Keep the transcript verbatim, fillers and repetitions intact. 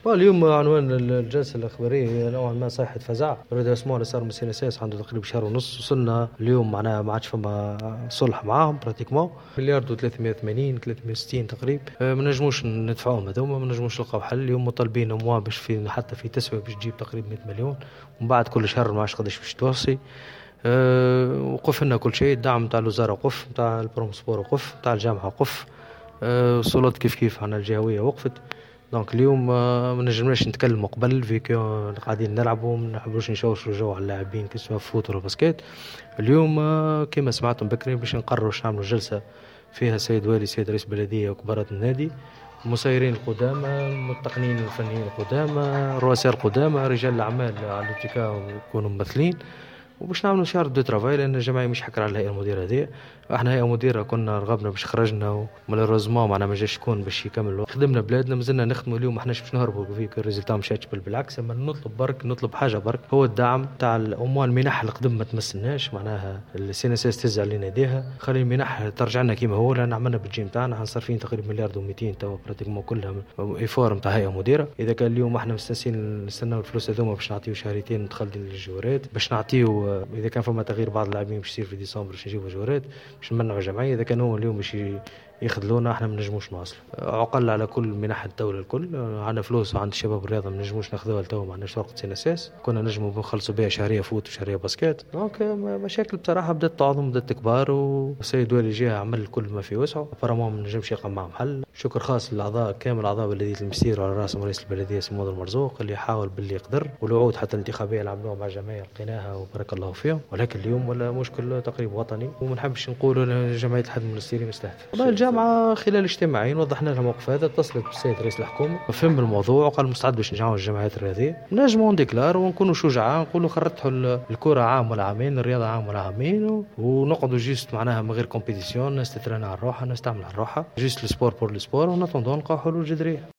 اليوم عنوان الجلسة الإخبارية هي نوعا ما صيحة فزع. الريداسمون اللي صار من سي اس اس عنده تقريبا شهر ونص، وصلنا اليوم معناها ما عادش فما صلح معاهم براتيكمون مليار و ثلاثمائة وثمانين ثلاثمائة وستين تقريبا. ما نجموش ندفعوهم هذوما، ما نجموش نلقاو حل. اليوم مطالبين موا باش في حتى في تسوية باش تجيب تقريبا مئة مليون، ومن بعد كل شهر ما عادش قداش باش توصي. أه وقف لنا كل شيء، الدعم نتاع الوزارة وقف، نتاع البروم سبور وقف، نتاع الجامعة وقف، أه السلطات كيف كيف عنا الجهوية وقفت. دونك اليوم ما نجمناش نتكلموا قبل فيكو قاعدين نلعبوا، ما نحبوش نشوشوا جو على اللاعبين كي سواء فوت ولا باسكيت. اليوم كما سمعتم بكري باش نقرروا باش نعملوا جلسه فيها السيد والي، السيد رئيس البلديه وكبارة النادي، المسيرين القدامى، التقنيين الفنيين القدامى، الرؤساء القدامى، رجال الاعمال على الاتكاء يكونوا ممثلين، وباش نعملوا شهر دو ترافاي. لان الجمعيه مش حكر على الهيئه المديره هذه. احنا هيئه مديره كنا رغبنا باش خرجنا ومالوريزمون معنا ما جاش شكون باش يكمل. خدمنا بلادنا مازلنا نخدموا اليوم، ما احناش باش نهربوا فيك الريزلت مش هتقبل، بالعكس. اما نطلب برك نطلب حاجه برك، هو الدعم تاع الاموال. المنح القدم ما تمسناش، معناها السي ان اس اس تهز علينا يديها، خلي المنح ترجع لنا كيما هو. لان عملنا بالجيم تاعنا حنصرفين تقريبا مليار و200 توا براتيكمون كلها ايفور تاع هيئه مديره. اذا كان اليوم احنا مستنسين نستناو الفلوس هذوما باش نعطيو شهريتين متخلدين للجوارات، باش نعطيو اذا كان فما تغيير بعض اللاعبين باش يصير في ديسمبر باش نجيبوا جوارات باش نمنعوا الجمعيه. اذا كان هو اليوم باش يخذلونا احنا ما نجموش نواصلوا. عقل على كل منح الدوله الكل، عندنا فلوس وعند الشباب الرياضه ما نجموش ناخذوها لتو، ما عندناش وقت سي اس. كنا نجموا نخلصوا بها شهريه فوت وشهريه باسكيت. دونك مشاكل بصراحه بدات تعظم بدات تكبر، والسيد والي جه عمل كل ما في وسعه. ابارامون ما نجمش يلقى معهم حل. شكر خاص للاعضاء كامل اعضاء بلديه المسير وعلى راسهم رئيس البلديه سي محمود المرزوق اللي حاول باللي يقدر، والوعود حتى الانتخابيه اللي عملوها مع الجمعيه لقيناها وبارك الله فيهم. ولكن اليوم ولا مشكل تقريب وطني، وما نحبش نقولوا جمعيه الاتحاد المنستيري مستهدف. والله الجامعه خلال اجتماعين وضحنا لها موقف هذا، اتصلت بالسيد رئيس الحكومه فهم الموضوع وقال مستعد باش نجمعوا الجمعيات الرياضيه. نجموا نديكلار ونكونوا شجعاء نقولوا خرجتوا الكره عام ولا عامين، الرياضه عام ولا عامين، ونقعدوا جيست معناها من غير كومبيتيسيون، الناس تترنى على روحها، الناس تعمل على روحها، جيست السبور بور السبور، ونتوندو نلقاو حلول جذريه.